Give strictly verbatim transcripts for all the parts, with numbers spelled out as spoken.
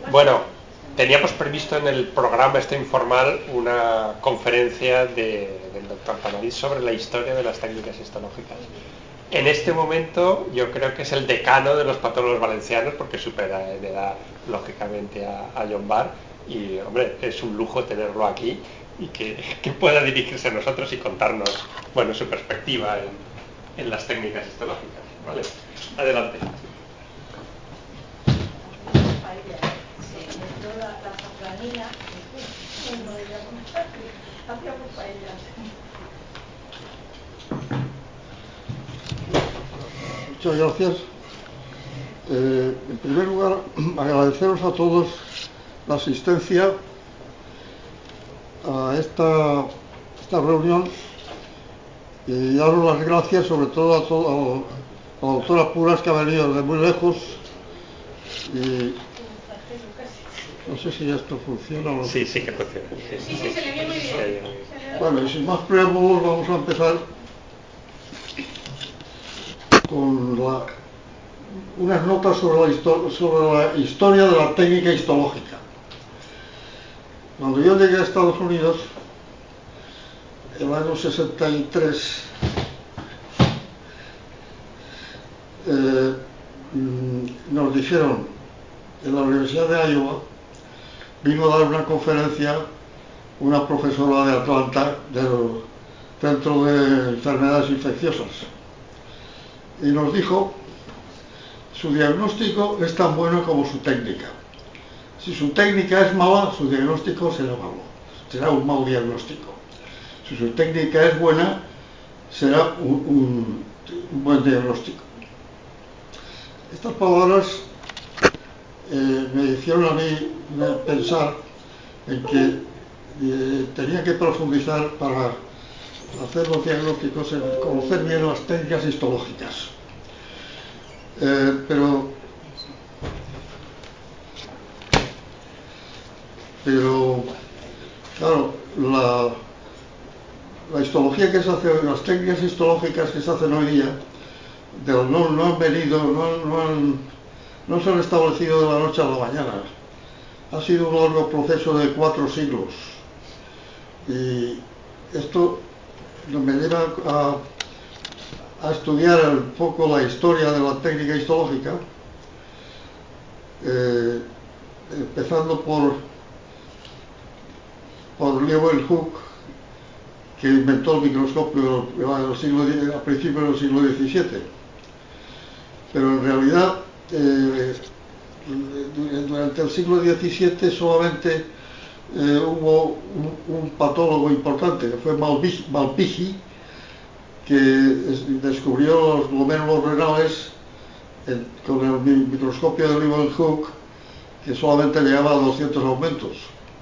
Bueno, teníamos previsto en el programa este informal una conferencia de, del doctor Panadís sobre la historia de las técnicas histológicas. En este momento yo creo que es el decano de los patólogos valencianos, porque supera en edad lógicamente a, a John Barr, y hombre, es un lujo tenerlo aquí y que, que pueda dirigirse a nosotros y contarnos, bueno, su perspectiva en, en las técnicas histológicas. Vale, adelante. Muchas gracias. Eh, en primer lugar, agradeceros a todos la asistencia a esta, esta reunión y daros las gracias sobre todo a, todo, a la doctora Puras, que ha venido de muy lejos, y no sé si esto funciona o no. Sí, sí que funciona. Sí, sí, sí, se le ve muy bien. Bueno, y sin más preámbulos vamos a empezar con la, unas notas sobre la, histo sobre la historia de la técnica histológica. Cuando yo llegué a Estados Unidos, en el año sesenta y tres, eh, nos dijeron, en la Universidad de Iowa, vino a dar una conferencia una profesora de Atlanta, del Centro de Enfermedades Infecciosas, y nos dijo: su diagnóstico es tan bueno como su técnica. Si su técnica es mala, su diagnóstico será malo, será un mal diagnóstico. Si su técnica es buena, será un, un, un buen diagnóstico. Estas palabras eh, me hicieron a mí pensar en que eh, tenía que profundizar para hacer los diagnósticos, en conocer bien las técnicas histológicas. Eh, pero pero claro, la, la histología que se hace, las técnicas histológicas que se hacen hoy día, de, no, no han venido, no, no, han, no se han establecido de la noche a la mañana. Ha sido un largo proceso de cuatro siglos, y esto me lleva a, a estudiar un poco la historia de la técnica histológica, eh, empezando por por Leeuwenhoek, que inventó el microscopio a, siglo, a principios del siglo diecisiete. Pero en realidad, eh, durante el siglo diecisiete solamente eh, hubo un, un patólogo importante, que fue Malpighi, que descubrió los glomérulos renales en, con el microscopio de Leeuwenhoek, que solamente llegaba a doscientos aumentos.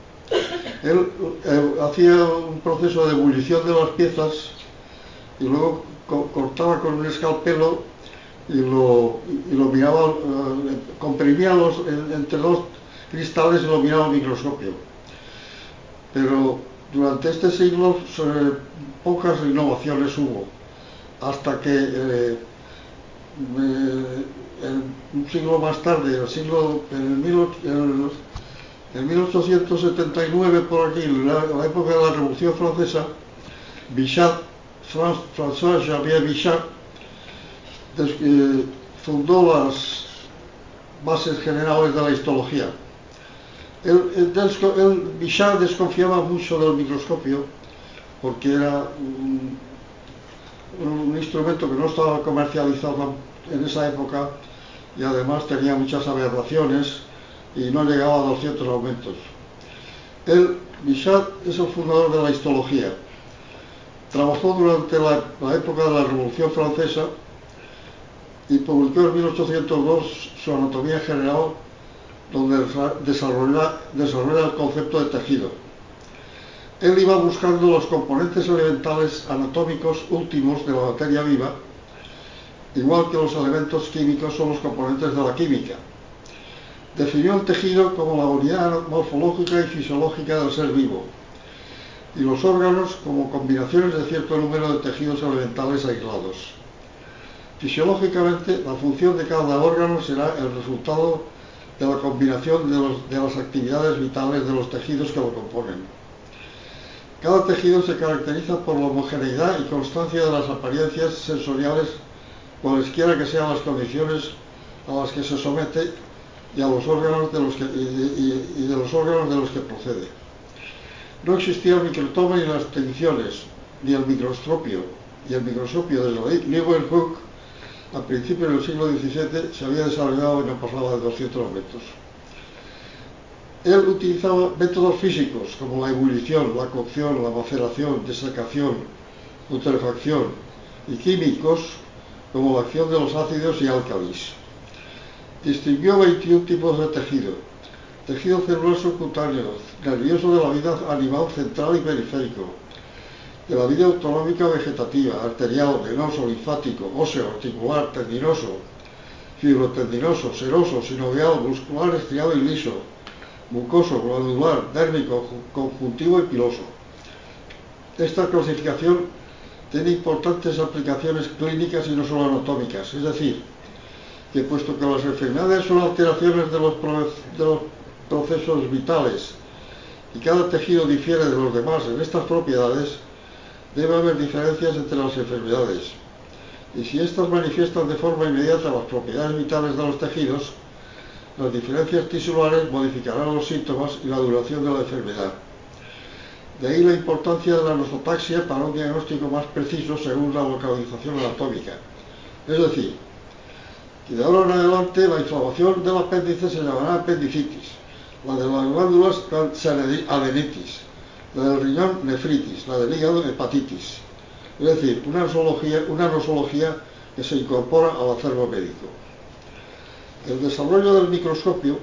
Él, él hacía un proceso de ebullición de las piezas y luego co cortaba con un escalpelo y lo, y lo miraba, eh, comprimía los, en, entre dos cristales y lo miraba al microscopio. Pero durante este siglo eh, pocas innovaciones hubo, hasta que eh, eh, un siglo más tarde, el siglo, en el, mil, el, en mil ochocientos setenta y nueve, por aquí, en la, la época de la Revolución Francesa, Bichat, François Xavier Bichat, des, eh, fundó las bases generales de la histología. Él, él, él, Bichat desconfiaba mucho del microscopio, porque era un, un instrumento que no estaba comercializado en esa época, y además tenía muchas aberraciones y no llegaba a doscientos aumentos. Él, Bichat, es el fundador de la histología. Trabajó durante la, la época de la Revolución Francesa y publicó en mil ochocientos dos su Anatomía General, donde desarrolla, desarrolla el concepto de tejido. Él iba buscando los componentes elementales anatómicos últimos de la materia viva, igual que los elementos químicos son los componentes de la química. Definió el tejido como la unidad morfológica y fisiológica del ser vivo, y los órganos como combinaciones de cierto número de tejidos elementales aislados. Fisiológicamente, la función de cada órgano será el resultado de la combinación de, los, de las actividades vitales de los tejidos que lo componen. Cada tejido se caracteriza por la homogeneidad y constancia de las apariencias sensoriales, cualesquiera que sean las condiciones a las que se somete y, a los órganos de los que, y, y, y de los órganos de los que procede. No existía el microtoma ni las tensiones, ni el microscopio, y el microscopio desde Leeuwenhoek a principios del siglo diecisiete se había desarrollado y no pasaba de doscientos metros. Él utilizaba métodos físicos como la ebullición, la cocción, la maceración, desecación, putrefacción y químicos como la acción de los ácidos y álcalis. Distinguió veintiún tipos de tejido: tejido celuloso cutáneo, nervioso de la vida animal central y periférico, de la vida autonómica vegetativa, arterial, venoso, linfático, óseo, articular, tendinoso, fibrotendinoso, seroso, sinovial, muscular, estriado y liso, mucoso, glandular, dérmico, conjuntivo y piloso. Esta clasificación tiene importantes aplicaciones clínicas y no solo anatómicas, es decir, que puesto que las enfermedades son alteraciones de los, de los procesos vitales y cada tejido difiere de los demás en estas propiedades, debe haber diferencias entre las enfermedades, y si éstas manifiestan de forma inmediata las propiedades vitales de los tejidos, las diferencias tisulares modificarán los síntomas y la duración de la enfermedad. De ahí la importancia de la nosotaxia para un diagnóstico más preciso según la localización anatómica. Es decir, que de ahora en adelante la inflamación del apéndice se llamará apendicitis, la de las glándulas adenitis, la del riñón nefritis, la del hígado hepatitis. Es decir, una nosología, una nosología que se incorpora al acervo médico. El desarrollo del microscopio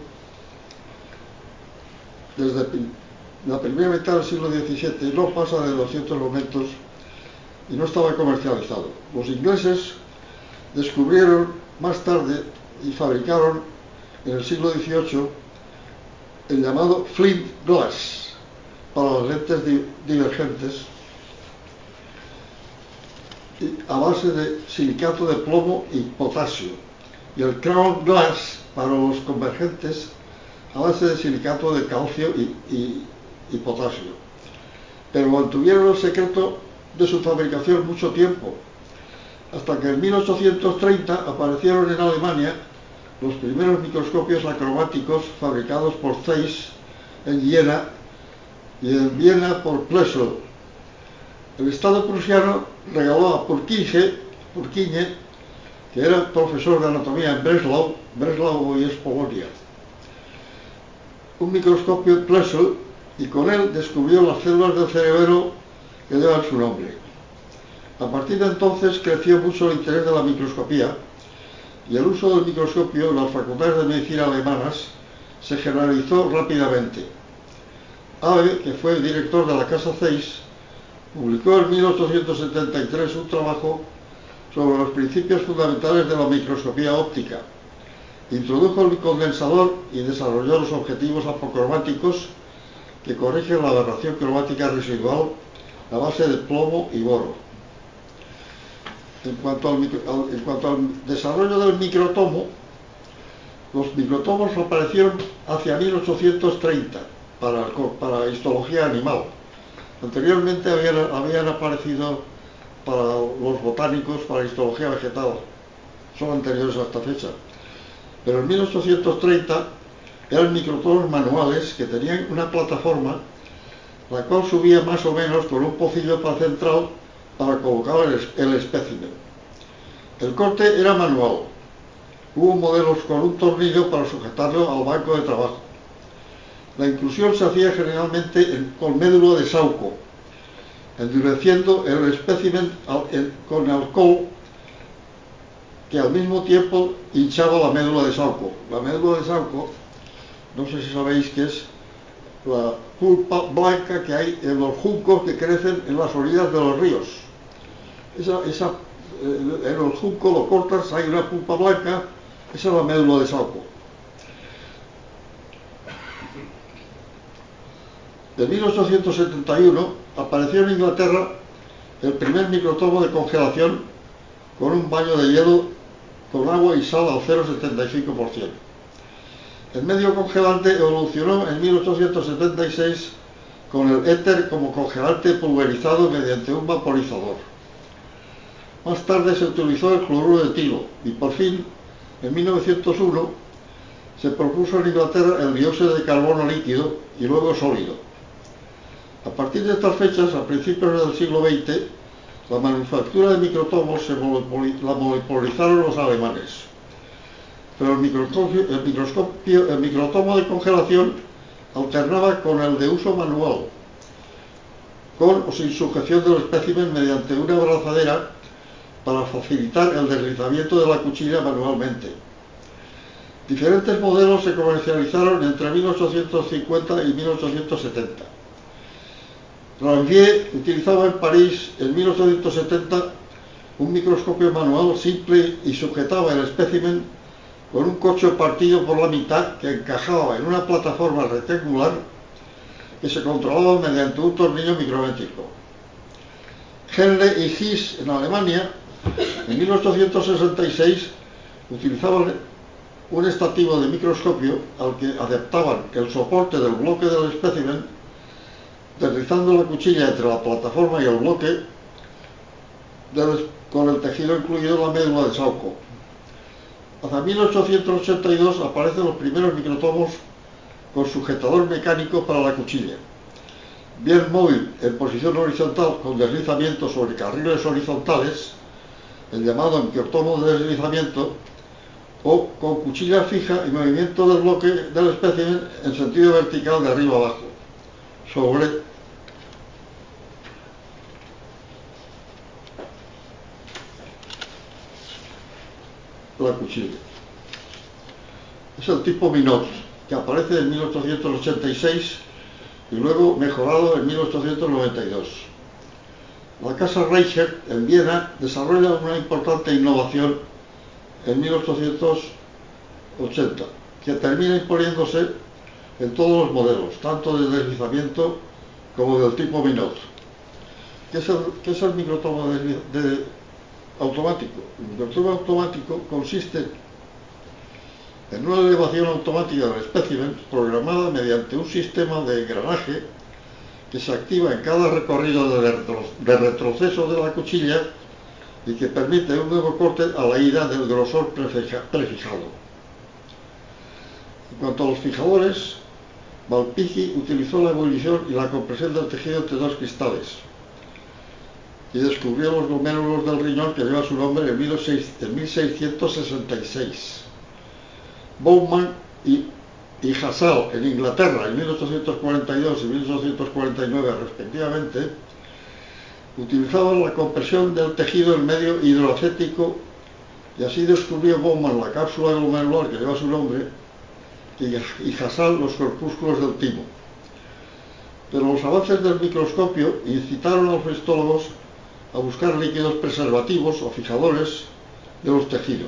desde la primera mitad del siglo diecisiete no pasa de doscientos momentos y no estaba comercializado. Los ingleses descubrieron más tarde y fabricaron en el siglo dieciocho el llamado flint glass para las lentes di divergentes a base de silicato de plomo y potasio, y el crown glass para los convergentes a base de silicato de calcio y, y, y potasio. Pero mantuvieron el secreto de su fabricación mucho tiempo, hasta que en mil ochocientos treinta aparecieron en Alemania los primeros microscopios acromáticos fabricados por Zeiss en Viena y en Viena por Plessel. El Estado prusiano regaló a Purkinje, Purkinje, que era profesor de anatomía en Breslau, Breslau hoy es Polonia, un microscopio Plessel, y con él descubrió las células del cerebro que llevan su nombre. A partir de entonces creció mucho el interés de la microscopía y el uso del microscopio en las facultades de medicina alemanas se generalizó rápidamente. Abbe, que fue el director de la casa Zeiss, publicó en mil ochocientos setenta y tres un trabajo sobre los principios fundamentales de la microscopía óptica. Introdujo el condensador y desarrolló los objetivos apocromáticos que corrigen la aberración cromática residual a base de plomo y boro. En cuanto al, micro, al, en cuanto al desarrollo del microtomo, los microtomos aparecieron hacia mil ochocientos treinta para, para histología animal. Anteriormente habían, habían aparecido para los botánicos, para histología vegetal, son anteriores a esta fecha. Pero en mil ochocientos treinta eran microtomos manuales que tenían una plataforma, la cual subía más o menos con un pocillo para central para colocar el, el espécimen. El corte era manual. Hubo modelos con un tornillo para sujetarlo al banco de trabajo. La inclusión se hacía generalmente en, con médula de Sauco, endureciendo el espécimen al, el, con alcohol que al mismo tiempo hinchaba la médula de Sauco. La médula de Sauco, no sé si sabéis que es la pulpa blanca que hay en los juncos que crecen en las orillas de los ríos. Esa, esa, en el junco lo cortas, hay una pulpa blanca, esa es la médula de Sauco. En mil ochocientos setenta y uno apareció en Inglaterra el primer microtomo de congelación con un baño de hielo con agua y sal al cero coma setenta y cinco por ciento. El medio congelante evolucionó en mil ochocientos setenta y seis con el éter como congelante pulverizado mediante un vaporizador. Más tarde se utilizó el cloruro de etilo y por fin, en mil novecientos uno, se propuso en Inglaterra el dióxido de carbono líquido y luego sólido. A partir de estas fechas, a principios del siglo veinte, la manufactura de microtomos se monopoli- la monopolizaron los alemanes. Pero el, microscopio, el, microscopio, el microtomo de congelación alternaba con el de uso manual, con o sin sujeción del espécimen mediante una abrazadera para facilitar el deslizamiento de la cuchilla manualmente. Diferentes modelos se comercializaron entre mil ochocientos cincuenta y mil ochocientos setenta. Ranvier utilizaba en París en mil ochocientos setenta un microscopio manual simple y sujetaba el espécimen con un corcho partido por la mitad que encajaba en una plataforma rectangular que se controlaba mediante un tornillo micrométrico. Henle y Hiss en Alemania en mil ochocientos sesenta y seis utilizaban un estativo de microscopio al que adaptaban el soporte del bloque del espécimen, deslizando la cuchilla entre la plataforma y el bloque del, con el tejido incluido en la médula de Sauco. Hasta mil ochocientos ochenta y dos aparecen los primeros microtomos con sujetador mecánico para la cuchilla, bien móvil en posición horizontal con deslizamiento sobre carriles horizontales, el llamado microtomo de deslizamiento, o con cuchilla fija y movimiento del bloque del espécimen en sentido vertical de arriba abajo, sobre la cuchilla. Es el tipo Minot, que aparece en mil ochocientos ochenta y seis y luego mejorado en mil ochocientos noventa y dos. La casa Reichert en Viena desarrolla una importante innovación en mil ochocientos ochenta, que termina imponiéndose en todos los modelos, tanto de deslizamiento como del tipo Minot. ¿Qué es el, qué es el microtomo de, de, automático? El microtomo automático consiste en una elevación automática del espécimen programada mediante un sistema de engranaje que se activa en cada recorrido de, retro, de retroceso de la cuchilla y que permite un nuevo corte a la ida del grosor prefija, prefijado. En cuanto a los fijadores, Malpighi utilizó la ebullición y la compresión del tejido entre dos cristales y descubrió los glomérulos del riñón que lleva su nombre en mil seiscientos sesenta y seis. Bowman y, y Hassall en Inglaterra en mil ochocientos cuarenta y dos y mil ochocientos cuarenta y nueve respectivamente utilizaban la compresión del tejido en medio hidroacético y así descubrió Bowman la cápsula glomerular que lleva su nombre y, y Hassall los corpúsculos del timo. Pero los avances del microscopio incitaron a los histólogos a buscar líquidos preservativos o fijadores de los tejidos.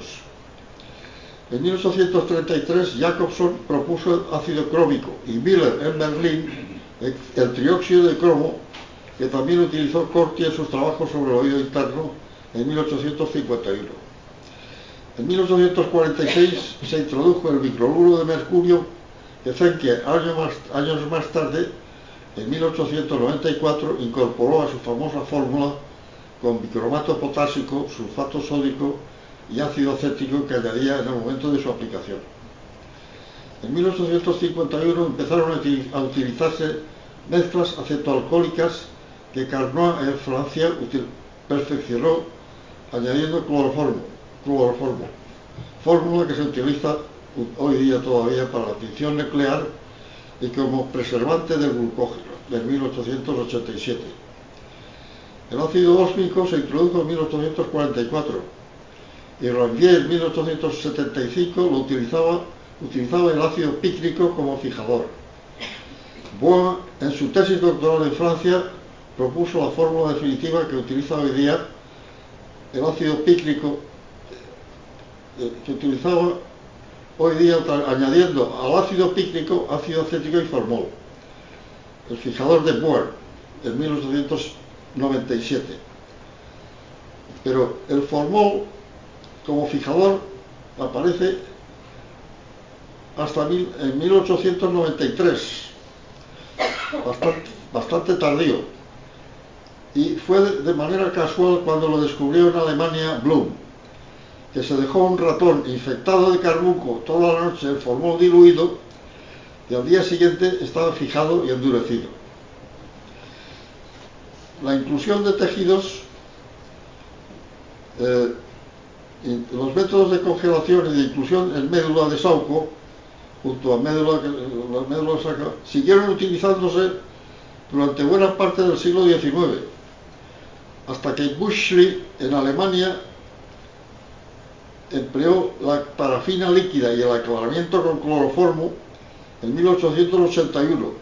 En mil ochocientos treinta y tres Jacobson propuso el ácido crómico y Miller en Berlín el trióxido de cromo, que también utilizó Corti en sus trabajos sobre el oído interno en mil ochocientos cincuenta y uno. En mil ochocientos cuarenta y seis se introdujo el microluro de mercurio que Zenke años más, años más tarde, en mil ochocientos noventa y cuatro, incorporó a su famosa fórmula con bicromato potásico, sulfato sódico y ácido acético que añadía en el momento de su aplicación. En mil ochocientos cincuenta y uno empezaron a utilizarse mezclas acetoalcohólicas que Carnot en Francia perfeccionó añadiendo cloroformo, cloroformo, fórmula que se utiliza hoy día todavía para la tinción nuclear y como preservante del glucógeno, de mil ochocientos ochenta y siete. El ácido ósmico se introdujo en mil ochocientos cuarenta y cuatro y Ranvier en mil ochocientos setenta y cinco lo utilizaba, utilizaba el ácido pícrico como fijador. Bois, en su tesis doctoral en Francia, propuso la fórmula definitiva que utiliza hoy día el ácido pícrico, que utilizaba hoy día añadiendo al ácido pícrico ácido acético y formol, el fijador de Bois, en mil ochocientos noventa y siete. Pero el formol como fijador aparece hasta mil, en mil ochocientos noventa y tres, bastante, bastante tardío, y fue de, de manera casual cuando lo descubrió en Alemania Blum, que se dejó un ratón infectado de carbunco toda la noche en formol diluido y al día siguiente estaba fijado y endurecido. La inclusión de tejidos, eh, los métodos de congelación y de inclusión en médula de Sauco, junto a médula, la médula sacra, siguieron utilizándose durante buena parte del siglo diecinueve, hasta que Buschli en Alemania empleó la parafina líquida y el aclaramiento con cloroformo en mil ochocientos ochenta y uno.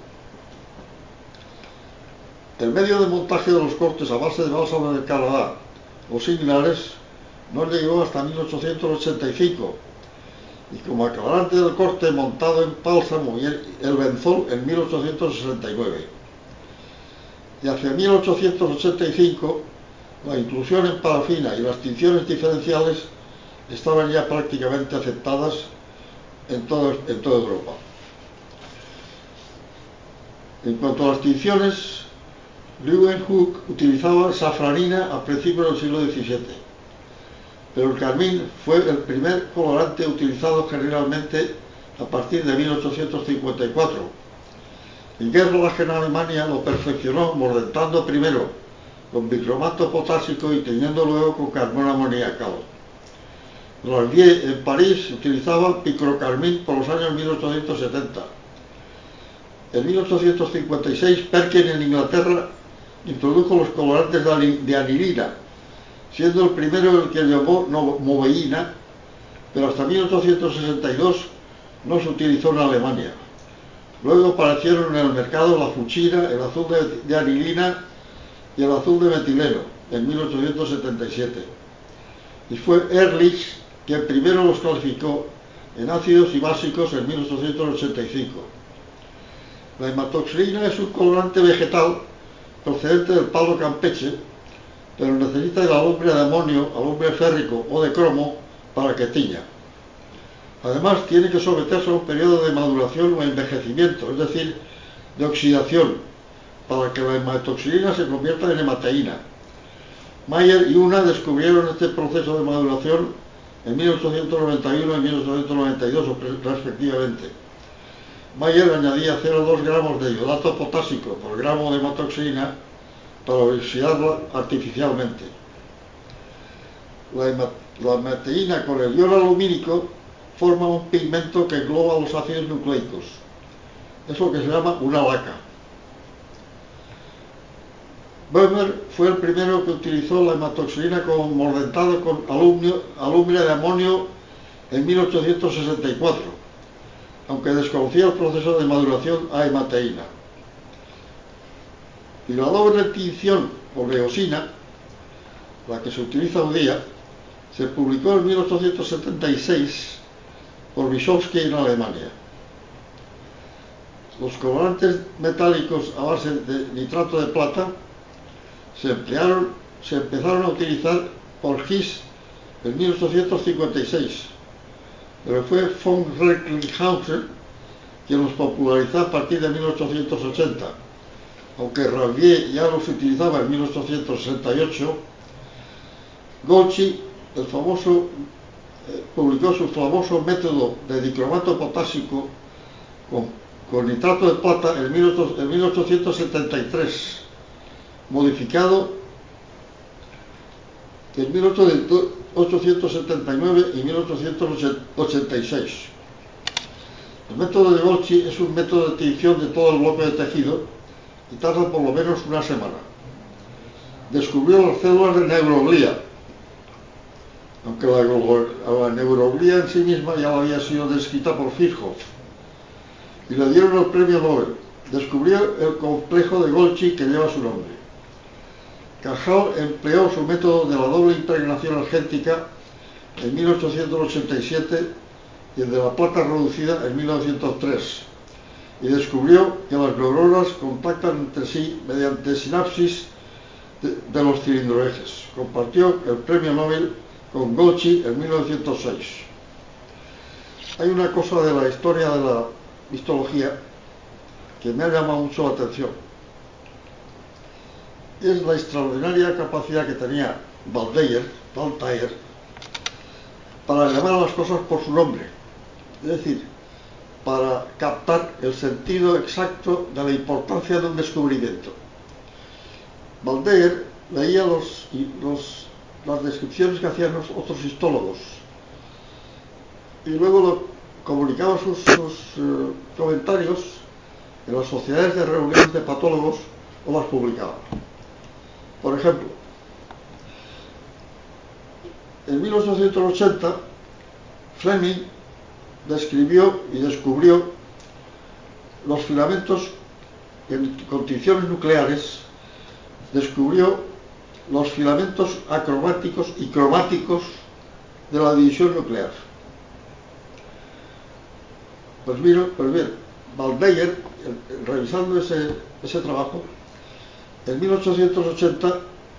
El medio de montaje de los cortes a base de bálsamo de Canadá o similares no llegó hasta mil ochocientos ochenta y cinco, y como aclarante del corte montado en bálsamo y el, el benzol en mil ochocientos sesenta y nueve. Y hacia mil ochocientos ochenta y cinco la inclusión en parafina y las tinciones diferenciales estaban ya prácticamente aceptadas en, todo, en toda Europa. En cuanto a las tinciones, Leeuwenhoek utilizaba safranina a principios del siglo diecisiete, pero el carmín fue el primer colorante utilizado generalmente a partir de mil ochocientos cincuenta y cuatro. Y Gerlach en Alemania lo perfeccionó mordentando primero con bicromato potásico y teñiendo luego con carbón amoníaco. Ranvier en París utilizaba picrocarmín por los años mil ochocientos setenta. En mil ochocientos cincuenta y seis, Perkin en Inglaterra introdujo los colorantes de anilina, siendo el primero el que llamó moveína, pero hasta mil ochocientos sesenta y dos no se utilizó en Alemania. Luego aparecieron en el mercado la fuchina, el azul de, de anilina y el azul de metileno en mil ochocientos setenta y siete. Y fue Ehrlich quien primero los clasificó en ácidos y básicos en mil ochocientos ochenta y cinco. La hematoxilina es un colorante vegetal procedente del palo campeche, pero necesita el alumbre de amonio, alumbre férrico o de cromo para que tiña. Además, tiene que someterse a un periodo de maduración o envejecimiento, es decir, de oxidación, para que la hematoxilina se convierta en hemateína. Mayer y Una descubrieron este proceso de maduración en mil ochocientos noventa y uno y mil ochocientos noventa y dos respectivamente. Mayer añadía cero coma dos gramos de iodato potásico por gramo de hematoxilina para oxidarla artificialmente. La, la hemateína con el ion alumínico forma un pigmento que engloba los ácidos nucleicos. Es lo que se llama una laca. Böhmer fue el primero que utilizó la hematoxilina como mordentado con alumnio, alumbre de amonio en mil ochocientos sesenta y cuatro, aunque desconocía el proceso de maduración a hemateína. Y la doble tinción por eosina, la que se utiliza hoy día, se publicó en mil ochocientos setenta y seis por Wysowski en Alemania. Los colorantes metálicos a base de nitrato de plata se emplearon, se empezaron a utilizar por His en mil ochocientos cincuenta y seis, pero fue von Recklinghausen quien los popularizó a partir de mil ochocientos ochenta. Aunque Ranvier ya los utilizaba en mil ochocientos sesenta y ocho, Golgi, el famoso, eh, publicó su famoso método de dicromato potásico con, con nitrato de plata en, en mil ochocientos setenta y tres, modificado en mil ochocientos setenta y nueve y mil ochocientos ochenta y seis. El método de Golgi es un método de tinción de todo el bloque de tejido y tarda por lo menos una semana. Descubrió las células de neuroglía, aunque la, la neuroglía en sí misma ya había sido descrita por Virchow, y le dieron el premio Nobel. Descubrió el complejo de Golgi que lleva su nombre. Cajal empleó su método de la doble impregnación argéntica en mil ochocientos ochenta y siete y el de la placa reducida en mil novecientos tres, y descubrió que las neuronas contactan entre sí mediante sinapsis de, de los cilindroejes. Compartió el premio Nobel con Golgi en mil novecientos seis. hay una cosa de la historia de la histología que me ha llamado mucho la atención. Es la extraordinaria capacidad que tenía Waldeyer, Walther, para llamar a las cosas por su nombre. Es decir, para captar el sentido exacto de la importancia de un descubrimiento. Waldeyer leía los, los, las descripciones que hacían los otros histólogos y luego lo, comunicaba sus, sus uh, comentarios en las sociedades de reuniones de patólogos o las publicaba. Por ejemplo, en mil ochocientos ochenta Fleming describió y descubrió los filamentos en condiciones nucleares, descubrió los filamentos acromáticos y cromáticos de la división nuclear. Pues bien, pues bien Waldeyer, revisando ese, ese trabajo, en mil ochocientos ochenta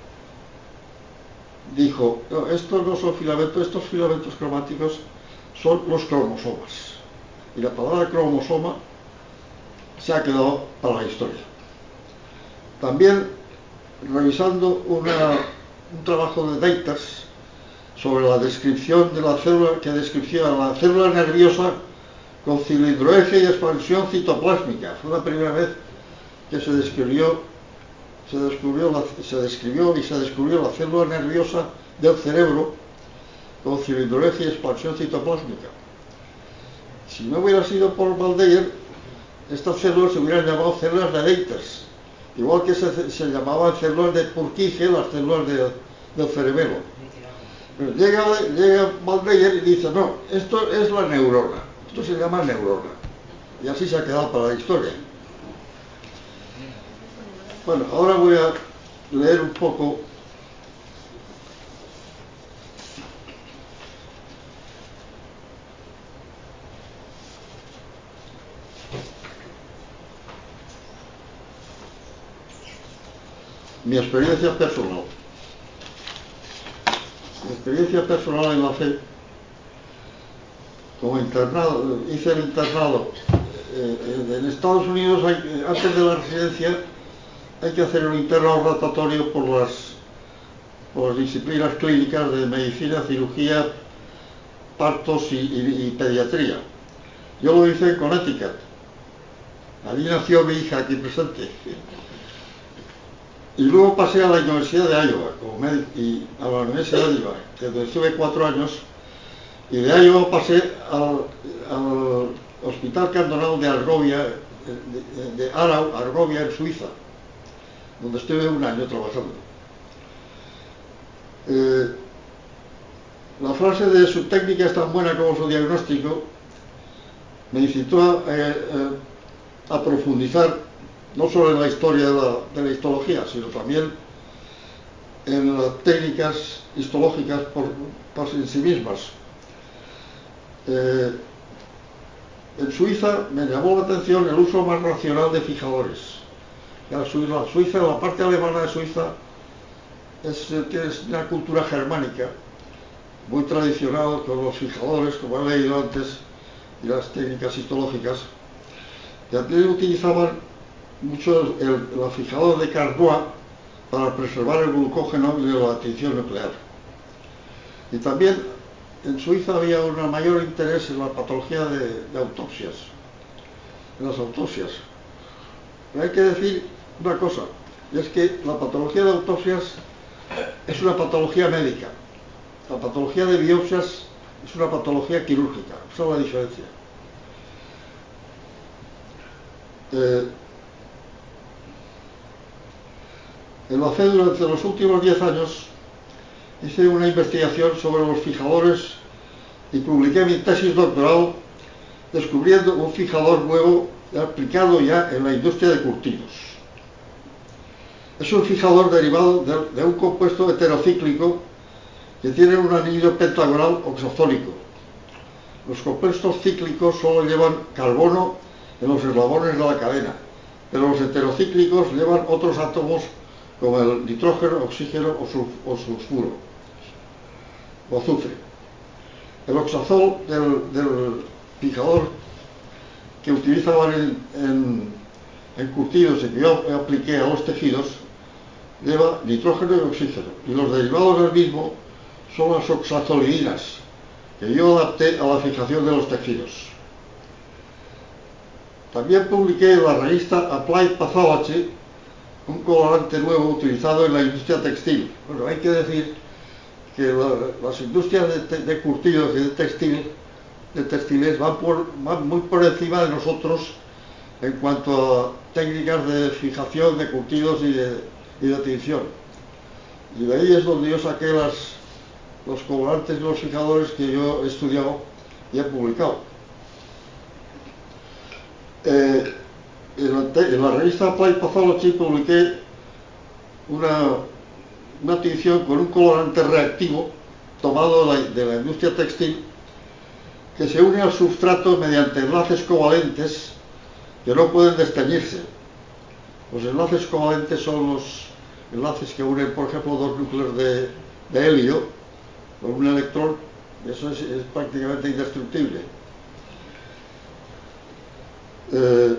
dijo, no, estos no son filamentos, estos filamentos cromáticos son los cromosomas. Y la palabra cromosoma se ha quedado para la historia. También, revisando una, un trabajo de Deiters sobre la descripción de la célula, que describía la célula nerviosa con cilindroeje y expansión citoplásmica. Fue la primera vez que se describió, se descubrió, la, se describió y se descubrió la célula nerviosa del cerebro con cilindroeje y expansión citoplásmica. Si no hubiera sido por Waldeyer, estas células se hubieran llamado células de Deiters, igual que se, se llamaban células de Purkinje, las células de, del cerebelo. Pero llega, llega Waldeyer y dice, no, esto es la neurona, esto se llama neurona. Y así se ha quedado para la historia. Bueno, ahora voy a leer un poco mi experiencia personal. Mi experiencia personal en la fe, como internado, hice el internado eh, en Estados Unidos. Hay, antes de la residencia hay que hacer un internado rotatorio por las, por las disciplinas clínicas de medicina, cirugía, partos y, y, y pediatría. Yo lo hice en Connecticut. Allí nació mi hija aquí presente. Y luego pasé a la Universidad de Iowa, como médico, y a la Universidad de Iowa, donde estuve cuatro años, y de Iowa pasé al, al Hospital Cantonal de Argovia, de, de Arau, Argovia, en Suiza, donde estuve un año trabajando. Eh, la frase de su técnica es tan buena como su diagnóstico, me incitó a, eh, eh, a profundizar no solo en la historia de la, de la histología, sino también en las técnicas histológicas por, por en sí mismas. Eh, en Suiza me llamó la atención el uso más racional de fijadores. La Suiza, Suiza, la parte alemana de Suiza es, es una cultura germánica muy tradicional con los fijadores, como he leído antes, y las técnicas histológicas, que antes utilizaban mucho el, el fijador de Carnot para preservar el glucógeno de la tinción nuclear. Y también en Suiza había un mayor interés en la patología de, de autopsias, en las autopsias. Pero hay que decir una cosa, y es que la patología de autopsias es una patología médica. La patología de biopsias es una patología quirúrgica. Esa es la diferencia. Eh, en la fe, durante los últimos diez años, hice una investigación sobre los fijadores y publiqué mi tesis doctoral descubriendo un fijador nuevo aplicado ya en la industria de curtidos. Es un fijador derivado de, de un compuesto heterocíclico que tiene un anillo pentagonal oxazónico. Los compuestos cíclicos solo llevan carbono en los eslabones de la cadena, pero los heterocíclicos llevan otros átomos como el nitrógeno, oxígeno o, sulf o sulfuro o azufre. El oxazol del, del, fijador que utilizaban en, en, en curtidos y que yo apliqué a los tejidos lleva nitrógeno y oxígeno, y los derivados del mismo son las oxazolidinas que yo adapté a la fijación de los tejidos. También publiqué en la revista Applied Pathology un colorante nuevo utilizado en la industria textil. Bueno, hay que decir que la, las industrias de, te, de curtidos y de textil de textiles van, por, van muy por encima de nosotros en cuanto a técnicas de fijación, de curtidos y de, y de tinción. Y de ahí es donde yo saqué las, los colorantes y los fijadores que yo he estudiado y he publicado. Eh, en, la, en la revista Applied Pathology publiqué una, una tinción con un colorante reactivo tomado de la, de la industria textil que se une al substrato mediante enlaces covalentes que no pueden desteñirse. Los enlaces covalentes son los enlaces que unen, por ejemplo, dos núcleos de, de helio con un electrón. Eso es, es prácticamente indestructible. Eh,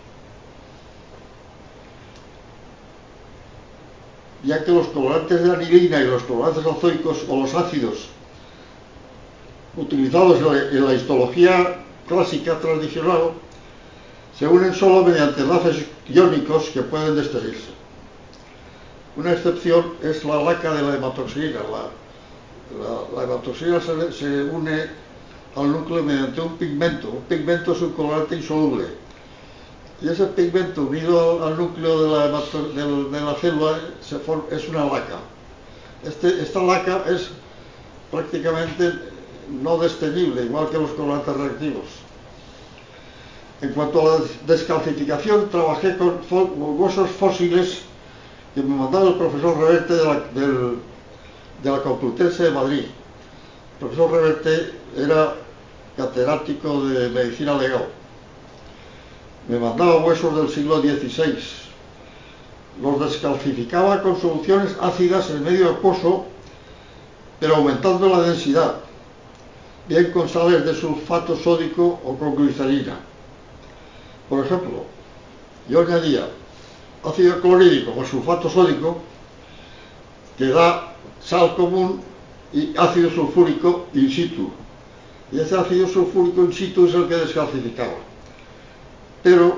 ya que los colorantes de anilina y los colorantes azoicos o los ácidos utilizados en la, en la histología clásica tradicional se unen solo mediante enlaces iónicos que pueden desteñirse. Una excepción es la laca de la hematoxilina. La, la, la hematoxilina se, se une al núcleo mediante un pigmento. Un pigmento es un colorante insoluble. Y ese pigmento unido al, al núcleo de la, de, de la célula se forma, es una laca. Este, esta laca es prácticamente no desteñible, igual que los colorantes reactivos. En cuanto a la descalcificación, trabajé con, con huesos fósiles que me mandaba el profesor Reverte de la, del, de la Complutense de Madrid. El profesor Reverte era catedrático de medicina legal. Me mandaba huesos del siglo dieciséis. Los descalcificaba con soluciones ácidas en medio acuoso, pero aumentando la densidad, bien con sales de sulfato sódico o con glicerina. Por ejemplo, yo añadía ácido clorhídrico o sulfato sódico, que da sal común, y ácido sulfúrico in situ. Y ese ácido sulfúrico in situ es el que descalcificaba. Pero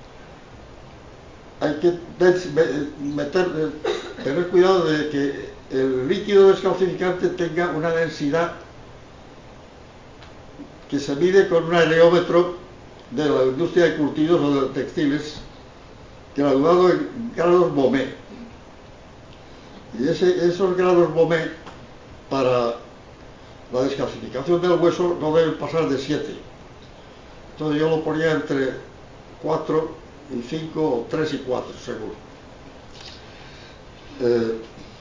hay que meter, tener cuidado de que el líquido descalcificante tenga una densidad que se mide con un areómetro de la industria de curtidos o de textiles, graduado en grados Bohmé. Y ese, esos grados Bohmé para la descalcificación del hueso no deben pasar de siete. Entonces yo lo ponía entre cuatro y cinco o tres y cuatro, seguro. Eh,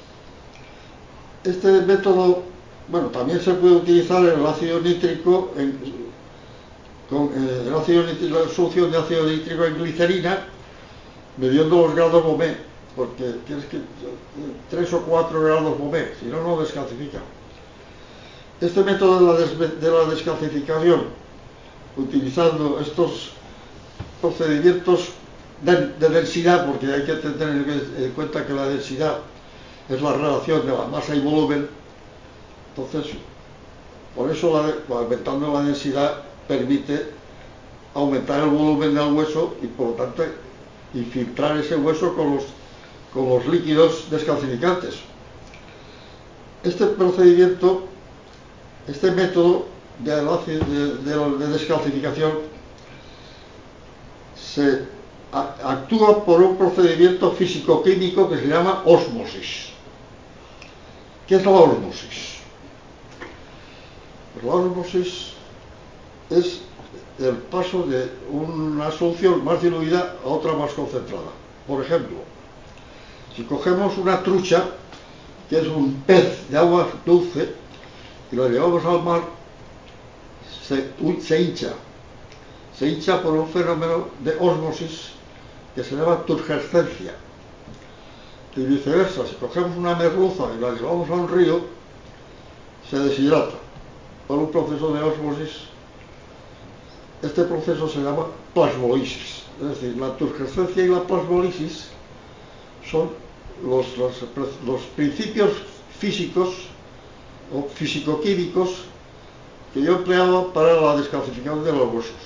este método, bueno, también se puede utilizar en el ácido nítrico, en, con eh, el ácido nítrico, la solución de ácido nítrico en glicerina, midiendo los grados Bohmé, porque tienes que tres o cuatro grados Bohmé, si no, no descalcifica. Este método de la, des, de la descalcificación, utilizando estos procedimientos de, de densidad, porque hay que tener en cuenta que la densidad es la relación de la masa y volumen. Entonces, por eso la, aumentando la densidad permite aumentar el volumen del hueso y por lo tanto infiltrar ese hueso con los, con los líquidos descalcificantes. Este procedimiento, este método de, de, de, de descalcificación se a, actúa por un procedimiento físico-químico que se llama ósmosis. ¿Qué es la ósmosis? Pues la ósmosis es el paso de una solución más diluida a otra más concentrada. Por ejemplo, si cogemos una trucha, que es un pez de agua dulce, y lo llevamos al mar, se, se hincha. Se hincha por un fenómeno de ósmosis que se llama turgescencia. Y viceversa, si cogemos una merluza y la llevamos a un río, se deshidrata por un proceso de ósmosis este proceso se llama plasmólisis. Es decir, la turgescencia y la plasmólisis son los, los, los principios físicos o físico-químicos que yo empleaba para la descalcificación de los huesos.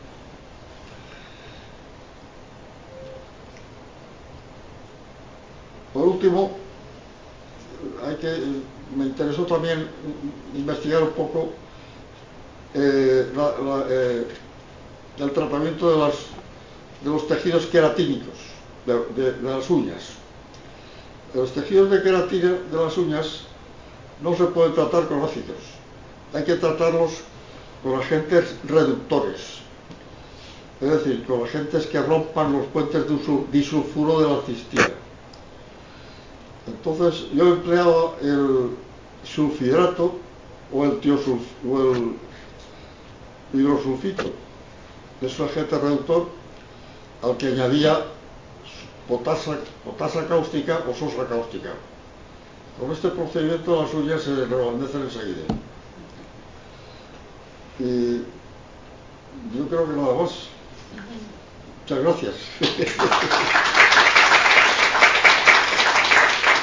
Por último, hay que, me interesó también investigar un poco eh, la, la, eh, el tratamiento de, las, de los tejidos queratínicos de, de, de las uñas. Los tejidos de queratina de las uñas no se pueden tratar con ácidos, hay que tratarlos con agentes reductores, es decir, con agentes que rompan los puentes de disulfuro de la cistina. Entonces yo empleaba el sulfidrato o el tiosulf o el hidrosulfito, que es un agente reductor al que añadía potasa, potasa cáustica o sosa cáustica. Con este procedimiento las uñas se reblandecen enseguida. Y yo creo que nada más. Muchas gracias.